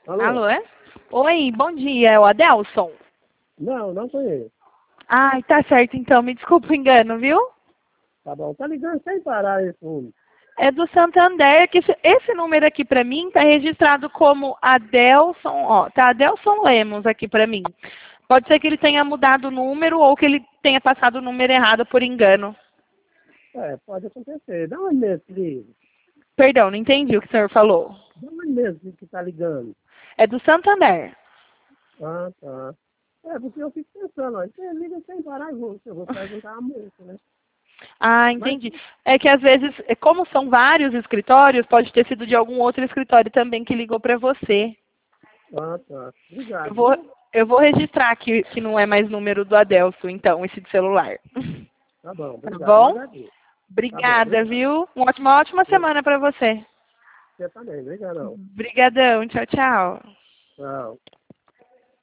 Alô? Alô, é? Oi, bom dia, é o Adelson? Não, não conheço. Ai, tá certo então, me desculpa o engano, viu? Tá bom, tá ligando sem parar esse número. É do Santander, que esse número aqui pra mim tá registrado como Adelson, ó, tá Adelson Lemos aqui pra mim. Pode ser que ele tenha mudado o número ou que ele tenha passado o número errado por engano. É, pode acontecer. Dá onde mesmo que liga? Perdão, não entendi o que o senhor falou. Dá onde mesmo que tá ligando? É do Santander. Ah, tá. É, porque eu fico pensando, ó, você liga sem parar eu vou perguntar a moça, né? Ah, Mas, entendi. É que às vezes, como são vários escritórios, pode ter sido de algum outro escritório também que ligou para você. ah, tá. Eu Obrigado, vou, viu? eu vou registrar aqui que não é mais número do Adelso, então, esse de celular. Tá bom, Tá obrigado. Eu bom? agradeço. Tá bom, Obrigada, obrigado. viu? Uma ótima semana para você. Você também, obrigadão. Obrigadão. Tchau, tchau. Tchau.